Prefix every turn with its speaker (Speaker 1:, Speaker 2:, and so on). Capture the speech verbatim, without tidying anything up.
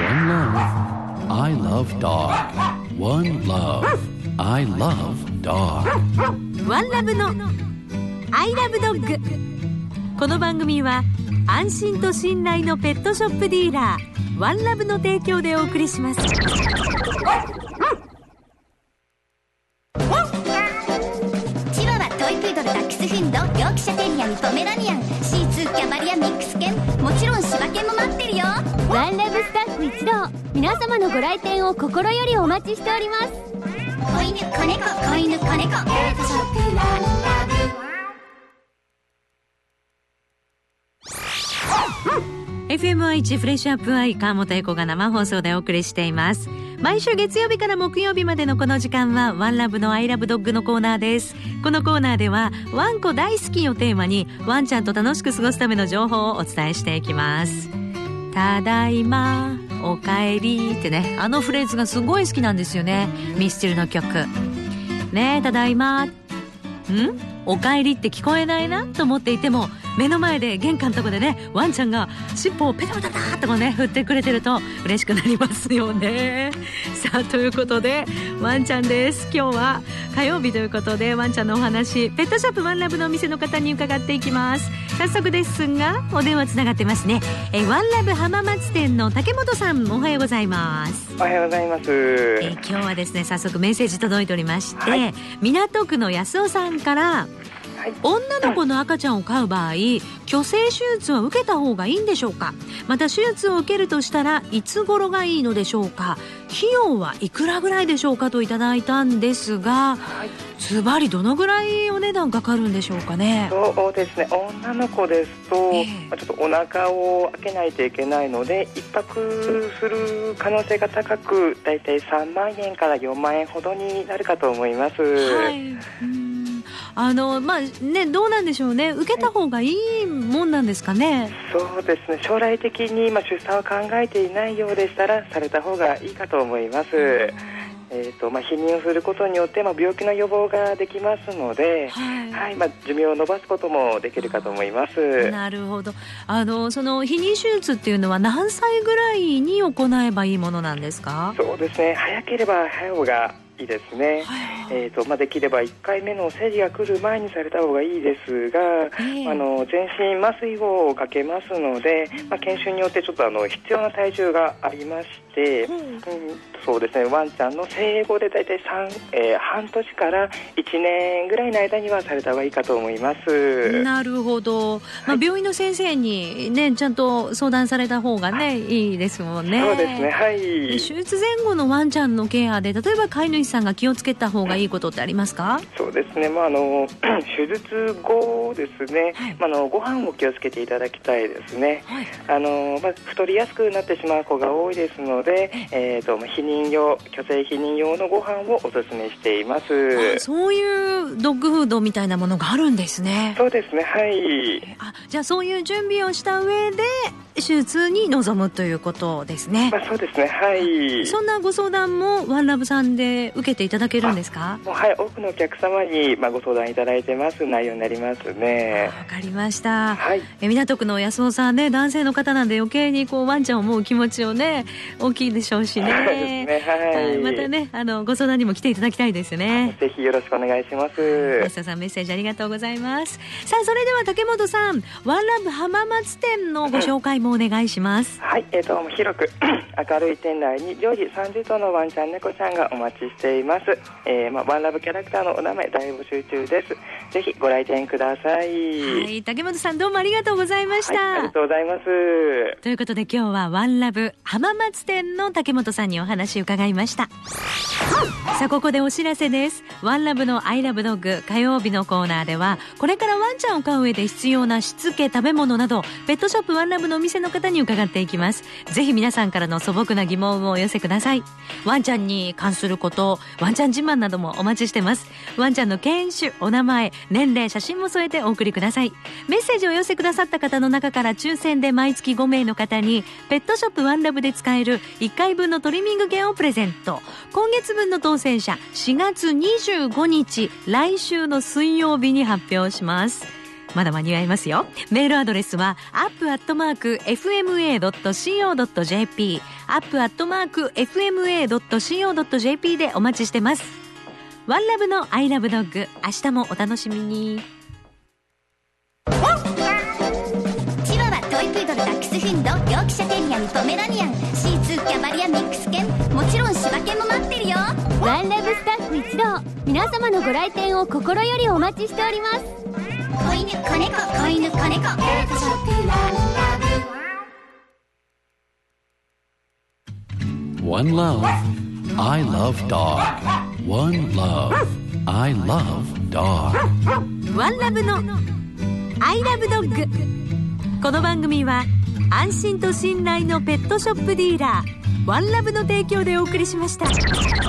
Speaker 1: One love. I love dog. One love. I love dog.
Speaker 2: One love の I love dog。 この番組は安心と信頼のペットショップディーラーワンラブの提供でお送りします。
Speaker 3: チワワ、トイプードル、ダックスフンド、ヨークシャテリアン、ポメラニアン、シーツー、キャバリア、ミックス犬、もちろん柴犬も待ってるよ。
Speaker 4: ワンラブスタッフ一同、皆様のご来店を心よりお待ちしております。
Speaker 3: 子犬、子猫、子犬、子猫、ペットショップワンラブ。
Speaker 2: エフエムアイ フレッシュアップアイ川本英子が生放送でお送りしています。毎週月曜日から木曜日までのこの時間はワンラブのアイラブドッグのコーナーです。このコーナーではワンコ大好きをテーマにワンちゃんと楽しく過ごすための情報をお伝えしていきます。ただいま、おかえりってね、あのフレーズがすごい好きなんですよね。ミスチルの曲ね。えただいま、んおかえりって聞こえないなと思っていても、目の前で玄関のとこでね、ワンちゃんが尻尾をペタペタペタっとこうね振ってくれてると嬉しくなりますよね。さあ、ということでワンちゃんです。今日は火曜日ということでワンちゃんのお話、ペットショップワンラブのお店の方に伺っていきます。早速ですがお電話つながってますね。えワンラブ浜松店の竹本さん、おはようございます。
Speaker 5: おはようございます。
Speaker 2: え今日はですね、早速メッセージ届いておりまして、はい、港区の安尾さんから、はい、女の子の赤ちゃんを飼う場合、去勢手術は受けた方がいいんでしょうか。また手術を受けるとしたらいつ頃がいいのでしょうか。費用はいくらぐらいでしょうかといただいたんですが、ズバリどのぐらいお値段かかるんでしょうかね。
Speaker 5: そうですね、女の子ですと、えー、ちょっとお腹を開けないといけないので一泊する可能性が高く、だいたいさんまんえんからよんまんえんほどになるかと思います。
Speaker 2: はい、うんあのまあね、どうなんでしょうね。受けた方がいいもんなんですかね。
Speaker 5: そうですね、将来的に、まあ、出産を考えていないようでしたらされた方がいいかと思います。えーとまあ、避妊をすることによって、まあ、病気の予防ができますので、はいはいまあ、寿命を延ばすこともできるかと思います。
Speaker 2: なるほど。あのその避妊手術っていうのは何歳ぐらいに行えばいいものなんですか。
Speaker 5: そうですね、早ければ早い方がいいですね。はいえーとまあ、できればいっかいめの生理が来る前にされた方がいいですが、えー、あの全身麻酔をかけますので、まあ、研修によってちょっとあの必要な体重がありまして、うんうん、そうですね、ワンちゃんの生後でだいたいさん、えー、半年からいちねんぐらいの間にはされた方がいいかと思います。
Speaker 2: なるほど、まあ、病院の先生に、ね、ちゃんと相談された方が、ね、いいですもんね。
Speaker 5: そうですね、はい、
Speaker 2: 手術前後のワンちゃんのケアで、例えば飼い主さんが気をつけた方がいいことってありますか。
Speaker 5: そうですね、まあ、あの手術後ですね、はいまあ、あのご飯を気をつけていただきたいですね。はいあのまあ、太りやすくなってしまう子が多いですので、えーと、避妊用去勢避妊用のご飯をおすすめしています。
Speaker 2: あ、そういうドッグフードみたいなものがあるんですね。
Speaker 5: そうですね、はい。
Speaker 2: あ、じゃあそういう準備をした上で手術に臨むということですね。
Speaker 5: まあ、そうですね、はい。
Speaker 2: そんなご相談もワンラブさんで受けていただけるんですか。
Speaker 5: もう、はい、多くのお客様に、まあ、ご相談いただいてます内容になりますね。
Speaker 2: わかりました、
Speaker 5: はい、
Speaker 2: え港区の安尾さんね、男性の方なんで余計にこうワンちゃんを思う気持ちをね大きいでしょうしね。
Speaker 5: そうですね、はい、
Speaker 2: またね、あのご相談にも来ていただきたいですね。
Speaker 5: ぜひよろしくお願いします。
Speaker 2: 安尾さん、メッセージありがとうございます。さあ、それでは竹本さん、ワンラブ浜松店のご紹介もお願いします。
Speaker 5: はい、えーと、広く明るい店内に常時さんじゅうとうのワンちゃん猫ちゃんがお待ちしています。えーまあ、ワンラブキャラクターのお名前大募集中です。ぜひご来店ください。
Speaker 2: はい、竹本さん、どうもありがとうございました。
Speaker 5: はい、ありがとうございます。
Speaker 2: ということで今日はワンラブ浜松店の竹本さんにお話伺いました。さあ、ここでお知らせです。ワンラブのアイラブドッグ火曜日のコーナーでは、これからワンちゃんを飼う上で必要なしつけ、食べ物などペットショップワンラブのお店の方に伺っていきます。ぜひ皆さんからの素朴な疑問をお寄せください。ワンちゃんに関すること、ワンちゃん自慢などもお待ちしてます。ワンちゃんの犬種、お名前、年齢、写真も添えてお送りください。メッセージをお寄せくださった方の中から抽選で毎月ごめいの方にペットショップワンラブで使えるいっかいぶんのトリミング券をプレゼント。今月分の当選者しがつにじゅうごにち、来週の水曜日に発表します。 まだ間に合いますよ。メールアドレスは アップ アットマーク エフエムエー ドット シーオー ドット ジェーピー アップ アットマーク エフエムエー ドット シーオー ドット ジェーピー でお待ちしてます。ワンラブのアイラブドッグ、明日もお楽しみに。
Speaker 3: チワワ、トイプードル、ダックスフンド、ヨークシャテリアン、ポメラニアン、シーツー、キャバリア、ミックス犬、もちろん柴犬も待ってるよ。
Speaker 4: ワンラブスタッフ一同、皆様のご来店を心よりお待ちしております。
Speaker 3: 子犬、子猫、子犬、子猫、ペットショップワンラブ。
Speaker 1: One love, I love dog. One love, I love dog.
Speaker 2: ワンラブのアイラブドッグ。この番組は安心と信頼のペットショップディーラーワンラブの提供でお送りしました。